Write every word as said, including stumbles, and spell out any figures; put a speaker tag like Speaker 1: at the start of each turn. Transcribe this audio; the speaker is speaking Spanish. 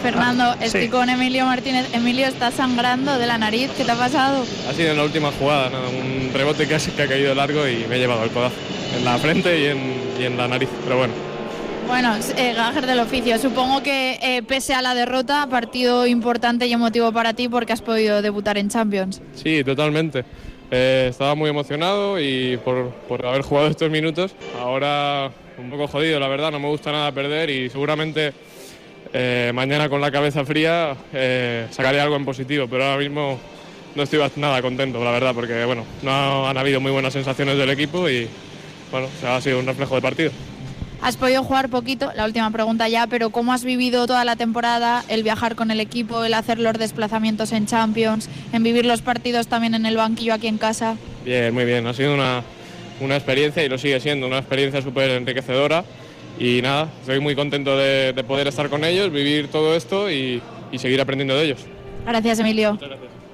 Speaker 1: Fernando, estoy
Speaker 2: Sí.
Speaker 1: con Emilio Martínez. Emilio, está sangrando de la nariz. ¿Qué te ha pasado?
Speaker 3: Ha sido en la última jugada, ¿no? Un rebote que ha, que ha caído largo y me he llevado el codazo en la frente y en, y en la nariz, pero bueno.
Speaker 1: Bueno, eh, gajes del oficio. Supongo que eh, pese a la derrota, partido importante y emotivo para ti porque has podido debutar en Champions.
Speaker 3: Sí, totalmente. Eh, estaba muy emocionado y por, por haber jugado estos minutos. Ahora un poco jodido, la verdad, no me gusta nada perder y seguramente eh, mañana con la cabeza fría eh, sacaré algo en positivo, pero ahora mismo no estoy nada contento, la verdad, porque bueno, no han habido muy buenas sensaciones del equipo y bueno, o sea, ha sido un reflejo del partido.
Speaker 1: Has podido jugar poquito, la última pregunta ya, pero ¿cómo has vivido toda la temporada, el viajar con el equipo, el hacer los desplazamientos en Champions, en vivir los partidos también en el banquillo aquí en casa?
Speaker 3: Bien, muy bien, ha sido una, una experiencia y lo sigue siendo, una experiencia súper enriquecedora y nada, estoy muy contento de, de poder estar con ellos, vivir todo esto y, y seguir aprendiendo de ellos.
Speaker 1: Gracias, Emilio.
Speaker 3: Muchas gracias.